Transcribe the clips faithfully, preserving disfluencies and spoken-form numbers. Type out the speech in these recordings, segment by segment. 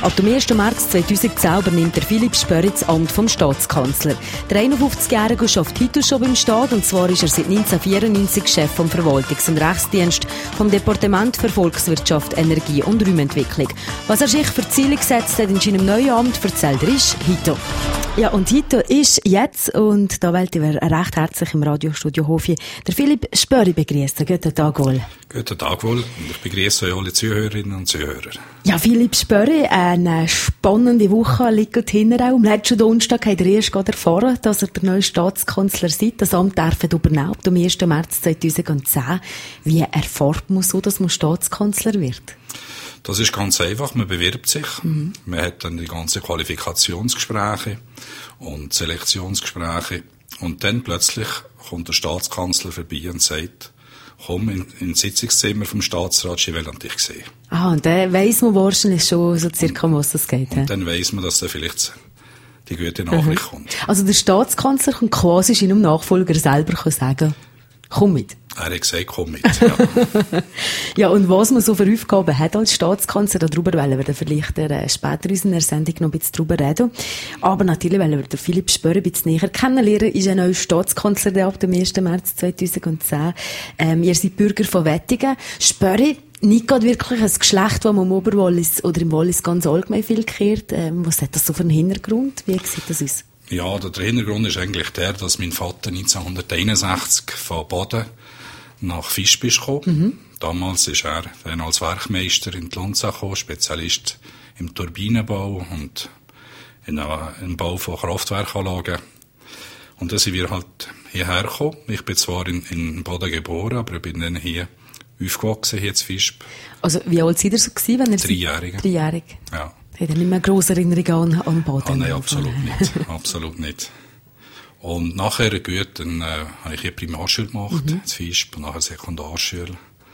Ab dem ersten März zweitausendzehn übernimmt der Philipp Spörri das Amt vom Staatskanzler. Der einundfünfzigjährige schafft heute schon beim Staat, und zwar ist er seit neunzehnhundertvierundneunzig Chef vom Verwaltungs- und Rechtsdienst vom Departement für Volkswirtschaft, Energie und Räumentwicklung. Was er sich für Ziele gesetzt hat in seinem neuen Amt, erzählt er ist Hito. Ja, und Hito ist jetzt, und da wollte ich recht herzlich im Radiostudio Hofi der Philipp Spörri begrüßen. Guten Tag wohl. Guten Tag wohl. Und ich begrüße alle Zuhörerinnen und Zuhörer. Ja, Philipp Spörri, eine spannende Woche liegt hinter auch. Am letzten Donnerstag hat er erst gerade erfahren, dass er der neue Staatskanzler sei. Das Amt darf er übernehmen am ersten März zweitausendzehn. Wie erfährt man so, dass man Staatskanzler wird? Das ist ganz einfach. Man bewirbt sich. Mhm. Man hat dann die ganzen Qualifikationsgespräche und Selektionsgespräche. Und dann plötzlich kommt der Staatskanzler vorbei und sagt, komm in, in das Sitzungszimmer vom Staatsrat, ich will dich sehen. Ah, und dann weiss man wahrscheinlich schon so circa, um was es geht. Und dann weiss man, dass da vielleicht die gute Nachricht mhm. kommt. Also der Staatskanzler kann quasi seinem Nachfolger selber sagen, komm mit. Er hat gesagt, komm mit, ja. Ja, und was man so für Aufgaben hat als Staatskanzler, darüber wollen wir dann vielleicht äh, später in unserer Sendung noch ein bisschen drüber reden. Aber natürlich wollen wir den Philipp Spörri ein bisschen näher kennenlernen. Ist ein neuer Staatskanzler der ab dem ersten März zweitausendzehn. Ähm, ihr seid Bürger von Wettingen. Spörri, nicht gerade wirklich ein Geschlecht, das man im Oberwallis oder im Wallis ganz allgemein viel kehrt. Ähm, was hat das so für einen Hintergrund? Wie sieht das aus? Ja, der Hintergrund ist eigentlich der, dass mein Vater neunzehnhunderteinundsechzig von Baden nach Visp ist gekommen. Mhm. Damals ist er dann als Werkmeister in die Lonza gekommen, Spezialist im Turbinenbau und in, im Bau von Kraftwerkanlagen. Und dann sind wir halt hierher gekommen. Ich bin zwar in, in Baden geboren, aber ich bin dann hier aufgewachsen, hier in Visp. Also wie alt seid ihr so gewesen, wenn ihr Dreijährige. Dreijährig. Ja. Hat er nicht mehr grosse Erinnerungen an, an Baden? Ah, nein, absolut nicht. Absolut nicht. Und nachher, gut, dann, äh, habe ich hier Primarschule gemacht, mhm. in Visp, und nachher Sekundarschule.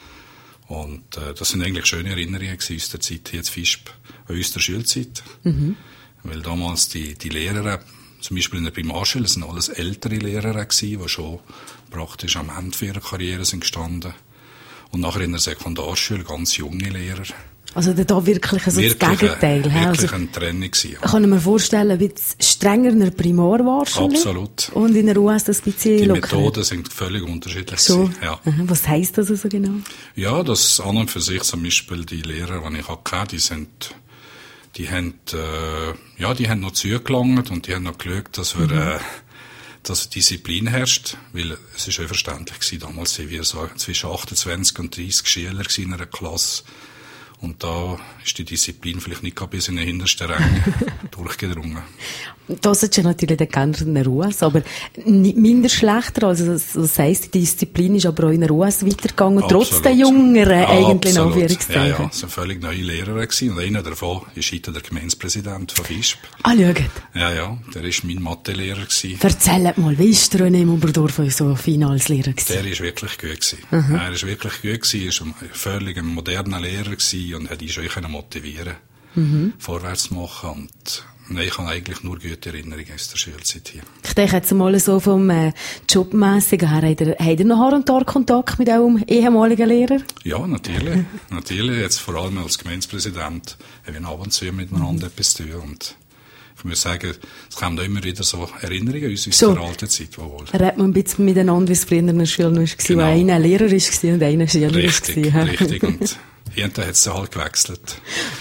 Und, äh, das sind eigentlich schöne Erinnerungen gewesen aus der Zeit hier in Visp, an unserer Schulzeit. Mhm. Weil damals die, die Lehrer, zum Beispiel in der Primarschule, das sind alles ältere Lehrer gewesen, die schon praktisch am Ende ihrer Karriere sind gestanden. Und nachher in der Sekundarschule ganz junge Lehrer. Also da wirklich so wirklich das Gegenteil. Eine, wirklich also, eine Trennung gewesen. Ja. Kann ich mir vorstellen, ein bisschen strenger in der Primar wahrscheinlich. Absolut. Und in der U S das ein bisschen Die lockerer. Methoden sind völlig unterschiedlich so. gewesen. Ja. Was heisst das also genau? Ja, das an und für sich zum Beispiel die Lehrer, die ich hatte, die sind, die haben, äh, ja, die haben noch zugelangt und die haben noch geschaut, dass wir, mhm. äh, dass Disziplin herrscht, weil es ist ja verständlich gewesen, damals sind wir so zwischen achtundzwanzig und dreißig Schüler in einer Klasse. Und da ist die Disziplin vielleicht nicht gerade bis in den hintersten Rängen durchgedrungen. Das ist ja natürlich der Kenner in der U S, aber nicht minder schlechter. Also das, das heisst, die Disziplin ist aber auch in der U S weitergegangen, Absolut. trotz der Jüngeren ja, eigentlich noch. Ja, ja, es waren völlig neue Lehrer gewesen. Und einer davon ist heute der Gemeindepräsident von Visp. Ah, schaut. Ja, ja, der ist mein Mathelehrer gewesen. Erzählt mal, wie ist der René Muberdorf so fein als Lehrer gewesen? Der ist wirklich gut gewesen. Mhm. Er ist wirklich gut gewesen, ist ein völlig ein moderner Lehrer gewesen und hat ihn schon motivieren, mhm. vorwärts zu machen. Und nein, ich habe eigentlich nur gute Erinnerungen aus der Schulzeit hier. Ich denke jetzt mal so vom äh, Jobmässigen her, habt ihr, habt ihr noch Haar und Tag Kontakt mit eurem ehemaligen Lehrer? Ja, natürlich. natürlich. Jetzt vor allem als Gemeindepräsident haben wir ab und zu miteinander mhm. etwas zu tun. Und ich muss sagen, es kommen da immer wieder so Erinnerungen aus unserer so. alten Zeit. Wohl. Redet man ein bisschen miteinander, wie es früher in der Schule noch war, genau. wo einer Lehrer war und einer Schüler richtig, war. Richtig, und hinterher hat es halt gewechselt.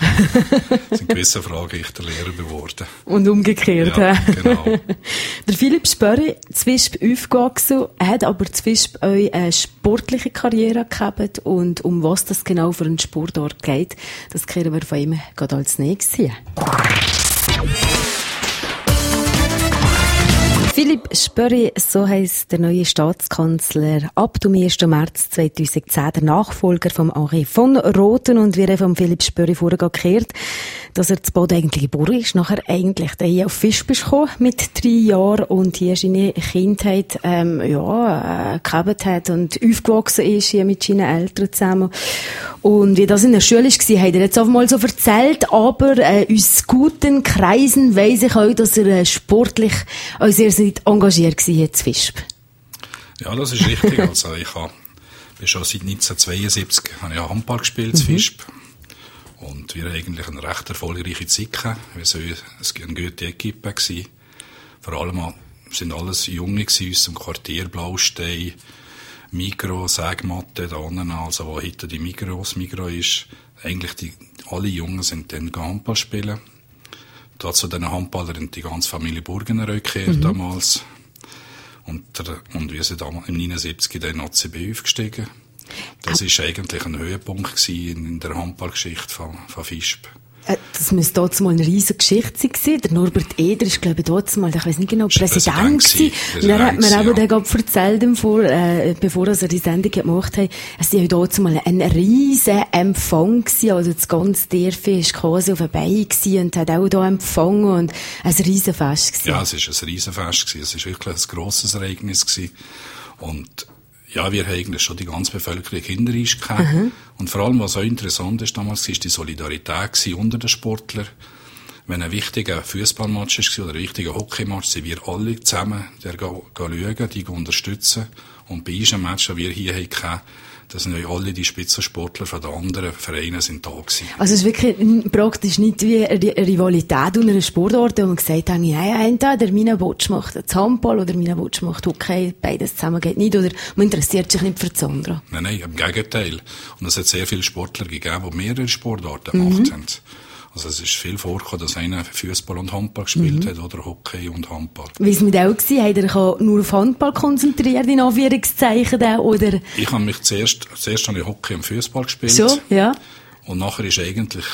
Es sind gewisse Fragen ich der Lehrer geworden. Und umgekehrt. Ja, genau. Der Philipp Spörri, zu Visp aufgewachsen, hat aber zu Visp auch eine sportliche Karriere gehabt. Und um was das genau für einen Sportort geht, das kehren wir von ihm gerade als nächstes hier. Philipp Spörri, so heisst der neue Staatskanzler ab dem ersten März zweitausendzehn, der Nachfolger von Henri von Rothen. Und wir haben von Philipp Spörri vorher gehört, dass er zu Boden eigentlich geboren ist, nachher eigentlich hier auf Visp gekommen mit drei Jahren und hier seine Kindheit ähm, ja, äh, gehabt hat und aufgewachsen ist hier mit seinen Eltern zusammen. Und wie das in der Schule war, hat er jetzt auch mal so erzählt, aber äh, aus guten Kreisen weiss ich auch, dass er äh, sportlich auch sehr, sehr engagiert war jetzt Visp. Ja, das ist richtig. Also ich habe schon seit neunzehnhundertzweiundsiebzig habe ich Handball gespielt, mhm. Visp. Und Und wir haben eigentlich eine recht erfolgreiche Zeit gehabt. Wir waren eine gute Equipe gewesen. Vor allem sind alles Junge gewesen, aus dem Quartier Blaustein, Migros, Sägmatte, da unten, also wo heute die Migros, Migros ist. Eigentlich die, alle Jungen sind dann Handball spielen. Da zu diesen Handballern die ganze Familie Burgener gekehrt mhm. damals. Und, der, und wir sind damals im neunundsiebzig in den A C B aufgestiegen. Das war eigentlich ein Höhepunkt gewesen in, in der Handballgeschichte von, von Visp. Das müsste dort mal eine riesige Geschichte sein. Der Norbert Eder ist, glaube ich, dort mal, ich weiss nicht genau, Präsident gewesen. Und dann hat mir aber ja. gerade erzählt, vor, äh, bevor er die Sendung gemacht hat, es war dort mal ein riesen Empfang gewesen. Also das ganze Dorf war quasi auf den Beinen und hat auch hier empfangen und ein riesen Fest gewesen. Ja, es war ein riesen Fest gewesen. Es war wirklich ein grosses Ereignis gewesen. Und ja, wir haben eigentlich schon die ganze Bevölkerung hinter uns gehabt. Mhm. Und vor allem, was auch interessant ist damals, war die Solidarität unter den Sportlern. Wenn ein wichtiger Fußballmatch war oder ein wichtiger Hockeymatch, sind wir alle zusammen der gehen, gehen schauen, die unterstützen. Und bei unserem Match, das wir hier hatten, das sind ja alle die Spitzensportler von den anderen Vereinen sind da gewesen. Also es ist wirklich praktisch nicht wie eine Rivalität unter einem Sportort, wo man gesagt hat, ja, entweder meine Botsch macht das Handball oder meine Botsch macht Hockey, beides zusammen geht nicht, oder man interessiert sich nicht für das andere. Nein, nein, im Gegenteil. Und es hat sehr viele Sportler gegeben, die mehrere Sportarten mhm. gemacht haben. Also es ist viel vorgekommen, dass einer Fußball und Handball gespielt mhm. hat oder Hockey und Handball. Wie es mit auch war, hat er nur auf Handball konzentriert, in Anführungszeichen, oder? Ich habe mich zuerst, zuerst habe ich Hockey und Fußball gespielt. So, ja. Und nachher ist eigentlich,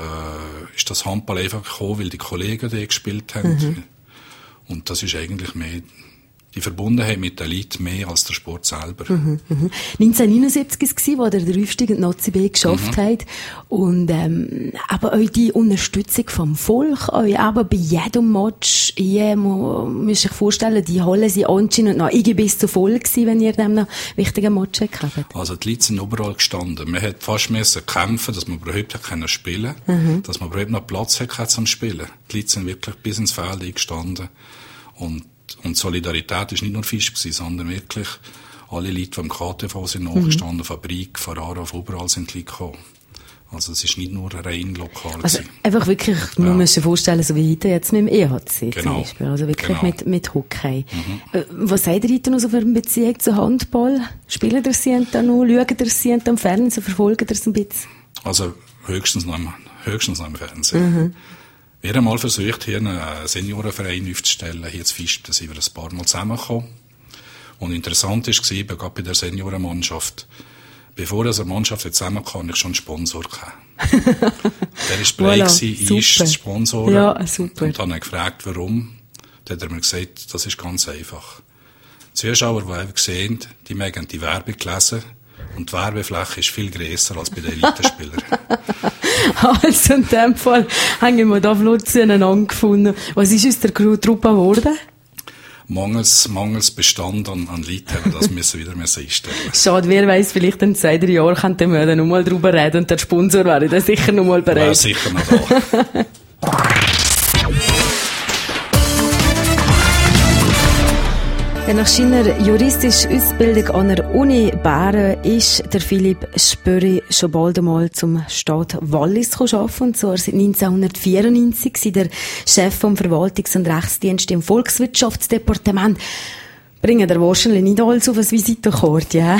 äh, ist das Handball einfach gekommen, weil die Kollegen die gespielt haben. Mhm. Und das ist eigentlich mehr, die Verbundenheit mit der Elite mehr als der Sport selber. Mhm, mhm. neunzehnhundertneunundsiebzig war es, wo der den Aufstieg in die A C B geschafft mhm. hat. Und, ähm, aber auch die Unterstützung vom Volk, auch eben bei jedem Match, hier, man muss sich vorstellen, die Halle sind anscheinend noch irgendwie bis zu voll gewesen, wenn ihr dann noch wichtigen Match gehabt. Also die Leute sind überall gestanden. Man hat fast müssen kämpfen, dass man überhaupt spielen konnte, mhm. dass man überhaupt noch Platz hatte zum Spielen. Die Leute sind wirklich bis ins Feld eingestanden. Und Und Solidarität war nicht nur Fisch, sondern wirklich alle Leute, die im K T V sind, nachgestanden, mhm. Fabrik, Ferrara, überall sind die Leute gekommen. Also es ist nicht nur rein lokal. Also einfach wirklich, ja. man muss sich vorstellen, so wie heute jetzt mit dem E H C genau. zum Beispiel. Also wirklich genau. mit, mit Hockey. Mhm. Was seid ihr heute noch so für eine Beziehung zu Handball? Spielen ihr sie da noch? Schauen ihr sie am Fernsehen? Verfolgen ihr sie ein bisschen? Also höchstens noch im, höchstens noch im Fernsehen. Mhm. Wir haben mal versucht, hier einen Seniorenverein aufzustellen, hier zu Visp, da sind wir ein paar Mal zusammengekommen. Und interessant war, gerade bei der Seniorenmannschaft, bevor eine Mannschaft zusammenkam, ich schon einen Sponsor gehabt. Der war bereit gewesen, ist zu sponsoren. Ja, super. Und dann habe ich gefragt, warum. Dann hat er mir gesagt, das ist ganz einfach. Die Zuschauer, die einfach sehen, die mögen die Werbung lesen. Und die Werbefläche ist viel grösser als bei den Elitenspielern. Also in dem Fall haben wir da flott zueinander gefunden. Was ist aus der Truppe geworden? Mangels, mangels Bestand an, an Leuten haben wir das müssen wieder müssen einstellen. Schade, wer weiss, vielleicht in zwei, drei Jahren könnten wir dann noch mal drüber reden und der Sponsor wäre dann sicher noch mal bereit. Wäre sicher noch da. Nach seiner juristischen Ausbildung an der Uni Bern ist der Philipp Spöri schon bald einmal zum Staat Wallis arbeiten. Und zwar seit neunzehnhundertvierundneunzig war der Chef vom Verwaltungs- und Rechtsdienst im Volkswirtschaftsdepartement. Bringen der wahrscheinlich nicht alles auf ein Visitenkarte, ja?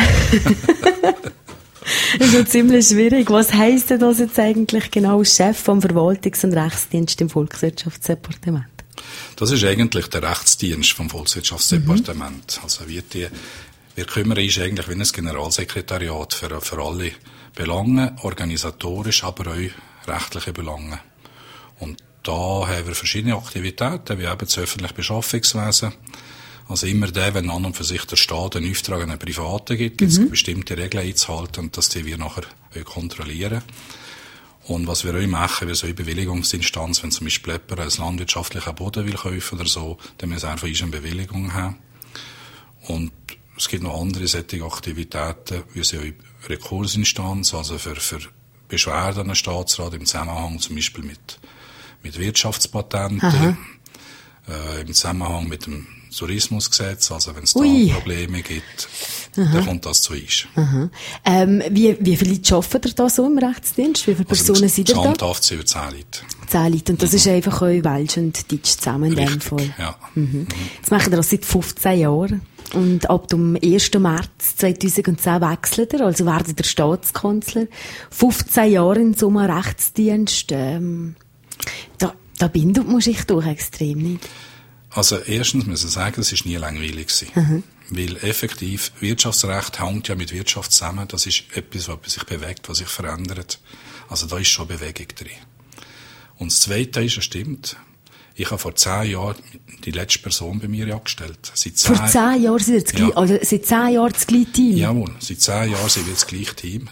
Das ist ja ziemlich schwierig. Was heisst denn das jetzt eigentlich genau, Chef vom Verwaltungs- und Rechtsdienst im Volkswirtschaftsdepartement? Das ist eigentlich der Rechtsdienst vom Volkswirtschaftsdepartement. Mhm. Also wir, die, wir kümmern uns eigentlich wie ein Generalsekretariat für, für alle Belange, organisatorisch, aber auch rechtliche Belange. Und da haben wir verschiedene Aktivitäten, wie eben das öffentliche Beschaffungswesen. Also immer der, wenn an und für sich der Staat einen Auftrag an einen Privaten gibt, gibt es mhm. bestimmte Regeln einzuhalten und dass die wir nachher kontrollieren. Und was wir auch machen, wir so eine Bewilligungsinstanz, wenn zum Beispiel jemand einen landwirtschaftlichen Boden will kaufen oder so, dann muss er von uns eine Bewilligung haben. Und es gibt noch andere solche Aktivitäten, wie so eine Rekursinstanz, also für, für Beschwerden an den Staatsrat im Zusammenhang zum Beispiel mit, mit Wirtschaftspatenten, äh, im Zusammenhang mit dem Tourismusgesetz, also wenn es da Ui. Probleme gibt, Aha. dann kommt das zu uns. Aha. Ähm, wie, wie viele Leute arbeiten ihr da so im Rechtsdienst? Wie viele Personen also, sind ihr da? Gesamthaft sind wir zehn Leute. Zehn Leute. Und das mhm. ist einfach euch Welsch und Deutsch zusammen in dem Richtig, Fall. ja. Mhm. Jetzt machen wir das seit fünfzehn Jahren. Und ab dem ersten März zweitausendzehn wechselt er, also werdet ihr Staatskanzler. fünfzehn Jahre in so einem Rechtsdienst, ähm, da, da bindet man sich durch extrem nicht. Also erstens müssen wir sagen, es war nie langweilig gewesen. Mhm. Weil effektiv, Wirtschaftsrecht hängt ja mit Wirtschaft zusammen. Das ist etwas, was sich bewegt, was sich verändert. Also da ist schon Bewegung drin. Und das Zweite ist, es stimmt, ich habe vor zehn Jahren die letzte Person bei mir angestellt. Seit zehn vor zehn Jahren sind wir das gleiche, ja. also seit zehn Jahren das gleiche Team? Jawohl, seit zehn Jahren sind wir das gleiche Team.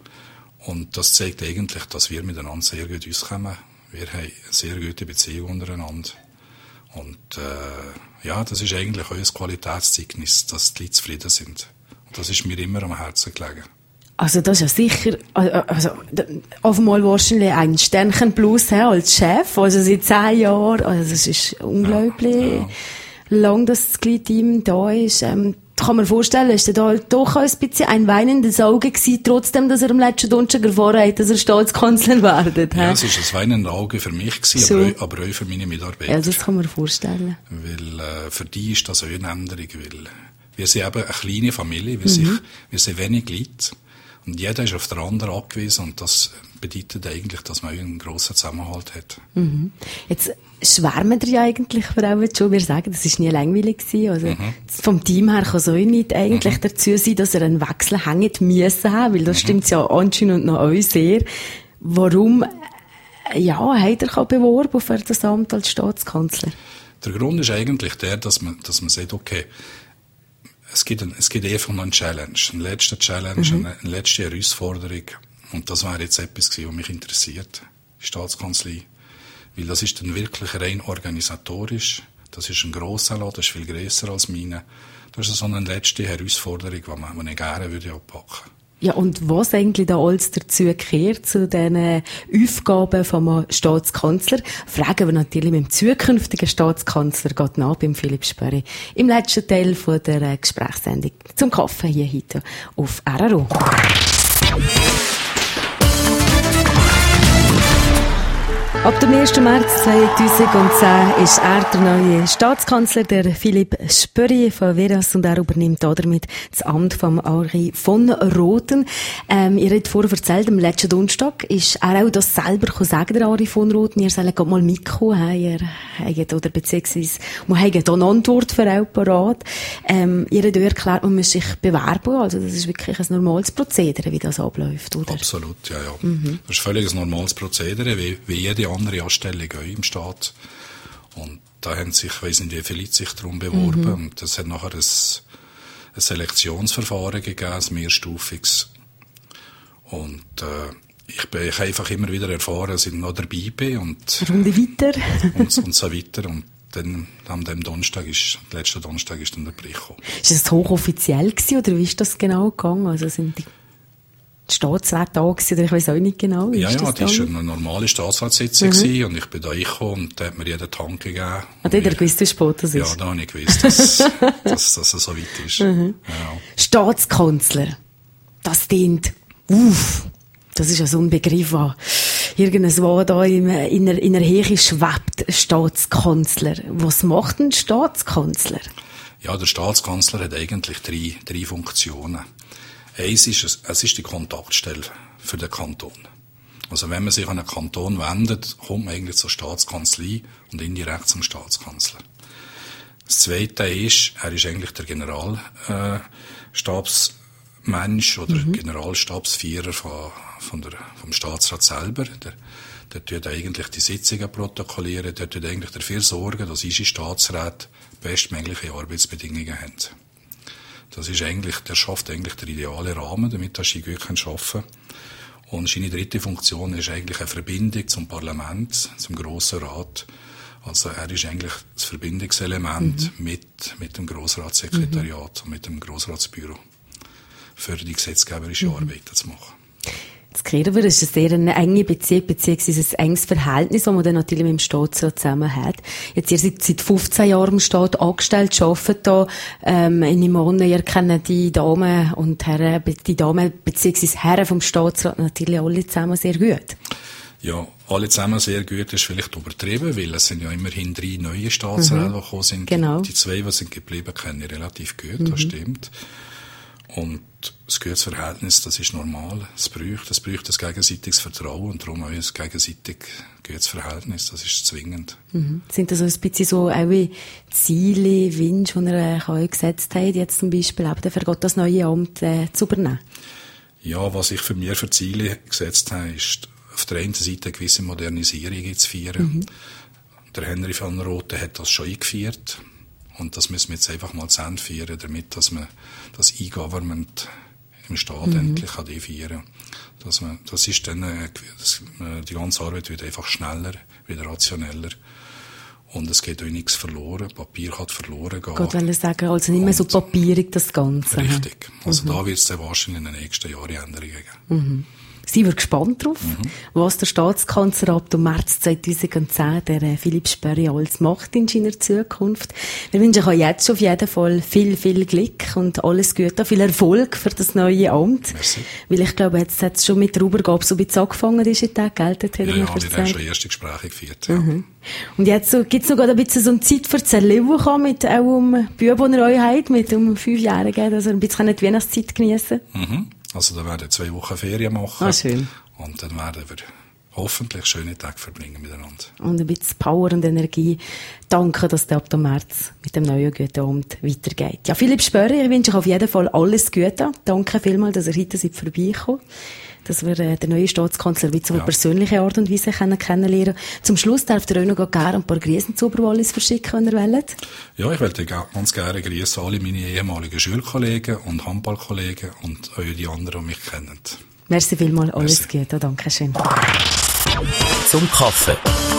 Und das zeigt eigentlich, dass wir miteinander sehr gut auskommen. Wir haben eine sehr gute Beziehung untereinander. Und äh, ja, das ist eigentlich auch ein Qualitätszeugnis, dass die Leute zufrieden sind. Und das ist mir immer am Herzen gelegen. Also das ist ja sicher, also auf einmal wahrscheinlich ein Sternchen plus als Chef, also seit zehn Jahren, also das ist unglaublich, ja, ja. lang das gleiche Team da ist. Ähm, kann man vorstellen, ist da doch ein bisschen ein weinendes Auge gewesen, trotzdem, dass er am letzten Donnerstag erfahren hat, dass er Staatskanzler wird. Ja, es war ein weinendes Auge für mich gewesen, so. aber, auch, aber auch für meine Mitarbeiter. Ja, das kann man vorstellen. Weil äh, für die ist das auch eine Änderung, weil wir sind eben eine kleine Familie, wir, mhm. sind, wir sind wenig Leute und jeder ist auf den anderen angewiesen und das bedeutet eigentlich, dass man einen grossen Zusammenhalt hat. Mhm. Jetzt schwärmen wir ja eigentlich vor allem schon. Wir sagen, das war nie langweilig gewesen. Also, mhm. vom Team her kann es auch nicht eigentlich mhm. dazu sein, dass er einen Wechsel hängt müssen haben, weil das mhm. stimmt ja anscheinend noch euch sehr. Warum, ja, hat er beworben für das Amt als Staatskanzler? Der Grund ist eigentlich der, dass man, dass man sagt, okay, es gibt, ein, es gibt einfach noch eine Challenge, eine letzte Challenge, mhm. eine, eine letzte Herausforderung. Und das wäre jetzt etwas gewesen, was mich interessiert, die Staatskanzlei. Weil das ist dann wirklich rein organisatorisch. Das ist ein grosser Laden, das ist viel grösser als meine. Das ist so eine letzte Herausforderung, die man, man gerne würde anpacken. Ja, und was eigentlich da alles dazu gehört, zu diesen Aufgaben vom Staatskanzler, fragen wir natürlich mit dem zukünftigen Staatskanzler gerade nach, beim Philipp Spörri, im letzten Teil von der Gesprächssendung zum Kaffee hier heute auf R R O. Ab dem ersten März zweitausendzehn ist er der neue Staatskanzler, der Philipp Spörri von Veras, und er übernimmt damit das Amt von Henri von Rothen. Ähm, ihr habt vorher erzählt, am letzten Donnerstag ist er auch das selber sagen, der Henri von Rothen. Ihr sollt gerade mal mitkommen, ihr habt, oder beziehungsweise, man hat hier eine Antwort für auch parat. Ähm, ihr habt erklärt, man muss sich bewerben, also das ist wirklich ein normales Prozedere, wie das abläuft, oder? Absolut, ja, ja. Mhm. Das ist völlig ein normales Prozedere, wie, wie jede andere Anstellung auch im Staat. Und da haben sich, ich weiss nicht, wie viele Leute sich darum beworben. Mhm. Und das hat nachher ein, ein Selektionsverfahren gegeben, ein mehrstufiges. Und äh, ich bin ich einfach immer wieder erfahren, dass ich noch dabei bin. Und, Runde weiter. und, und so weiter. Und dann, am dem Donnerstag ist, letzten Donnerstag ist dann der Bericht gekommen. Ist das hochoffiziell gewesen, oder wie ist das genau gegangen? Also sind die Staatsräte da gewesen, oder ich weiss auch nicht genau. Wie ja, ist ja, das das war eine normale Staatsratssitzung mhm. gewesen, und ich bin da reingekommen und da hat mir jeder Tank gegeben. Ah, da hat er gewusst, wie spät das ist? Ja, da habe ich gewusst, dass, dass, dass es so weit ist. Mhm. Ja. Staatskanzler. Das dient, uff, das ist ja so ein Begriff, der irgendwo da in einer, in einer Höhe schwebt, Staatskanzler. Was macht ein Staatskanzler? Ja, der Staatskanzler hat eigentlich drei, drei Funktionen. Eins ist, es, es ist die Kontaktstelle für den Kanton. Also wenn man sich an einen Kanton wendet, kommt man eigentlich zur Staatskanzlei und indirekt zum Staatskanzler. Das Zweite ist, er ist eigentlich der Generalstabsmensch oder mhm. Generalstabsführer von, von der, vom Staatsrat selber. Der, der tut eigentlich die Sitzungen protokollieren, der tut eigentlich dafür sorgen, dass unsere Staatsräte bestmögliche Arbeitsbedingungen haben. Das ist eigentlich, der schafft eigentlich den idealen Rahmen, damit er sie gut arbeiten kann. Und seine dritte Funktion ist eigentlich eine Verbindung zum Parlament, zum Grossen Rat. Also er ist eigentlich das Verbindungselement mhm. mit, mit dem Grossratssekretariat mhm. und mit dem Grossratsbüro für die gesetzgeberische mhm. Arbeit zu machen. Das Kredenwer ist eine sehr eine enge Beziehung, beziehungsweise ein enges Verhältnis, das man dann natürlich mit dem Staat so zusammen hat. Jetzt, ihr seid seit fünfzehn Jahren im Staat angestellt, arbeitet da, ähm, in Imone, ihr kennt die Damen und Herren, die Damen, beziehungsweise Herren vom Staatsrat natürlich alle zusammen sehr gut. Ja, alle zusammen sehr gut ist vielleicht übertrieben, weil es sind ja immerhin drei neue Staatsräte, mhm. die gekommen sind. Genau. Die zwei, die sind geblieben, kenne ich relativ gut, mhm. das stimmt. Und das gutes Verhältnis, das ist normal. Es braucht, es braucht ein gegenseitiges Vertrauen und darum auch ein gegenseitig gutes Verhältnis. Das ist zwingend. Mhm. Sind das so ein bisschen so auch Ziele, Wünsche, die ihr euch gesetzt habt, jetzt zum Beispiel eben für Gott das neue Amt äh, zu übernehmen? Ja, was ich für mich für Ziele gesetzt habe, ist auf der einen Seite eine gewisse Modernisierung einzuführen. Mhm. Der Henry van Rothen hat das schon eingeführt. Und das müssen wir jetzt einfach mal zu Ende führen, damit, dass man das E-Government im Staat mhm. endlich einführen kann. Dass man, das ist dann, das, die ganze Arbeit wird einfach schneller, wieder rationeller. Und es geht auch nichts verloren. Papier kann verloren gehen. Gott will sagen, also nicht mehr so papierig das Ganze. Richtig. Also mhm. da wird es dann wahrscheinlich in den nächsten Jahren Änderungen geben. Mhm. Sind wir gespannt drauf, mhm. was der Staatskanzler ab dem März zweitausendzehn, der Philipp Spörri, alles macht in seiner Zukunft. Wir wünschen euch jetzt schon auf jeden Fall viel, viel Glück und alles Gute, viel Erfolg für das neue Amt. Merci. Weil ich glaube, jetzt hat es schon mit der Übergabe so ein bisschen angefangen, ist in Tag, gell? Ja, ja, wir haben schon erste Gespräche geführt, ja. Mhm. Und jetzt so, gibt es noch gerade ein bisschen so eine Zeit für das Erleben mit auch um Buben, die ihr euch habt, mit um Fünfjährigen, dass ihr ein bisschen die Weihnachtszeit geniessen könnt? Mhm. Also da werden wir zwei Wochen Ferien machen. Ah, schön. Und dann werden wir hoffentlich schöne Tage verbringen miteinander. Und ein bisschen Power und Energie. Danke, dass der ab dem März mit dem neuen guten Amt weitergeht. Ja, Philipp Spörri, ich wünsche euch auf jeden Fall alles Gute. Danke vielmals, dass ihr heute seid vorbeigekommen. Dass wir äh, den neuen Staatskanzler auf eine ja. persönliche Art und Weise kennenlernen. Zum Schluss darf ihr euch noch gerne ein paar Grüßen zu Oberwallis verschicken, wenn ihr wollt. Ja, ich möchte ganz gerne grüßen alle meine ehemaligen Schulkollegen und Handballkollegen und alle die anderen, die mich kennen. Merci vielmals, alles Merci. Gute, danke schön. Zum Kaffee.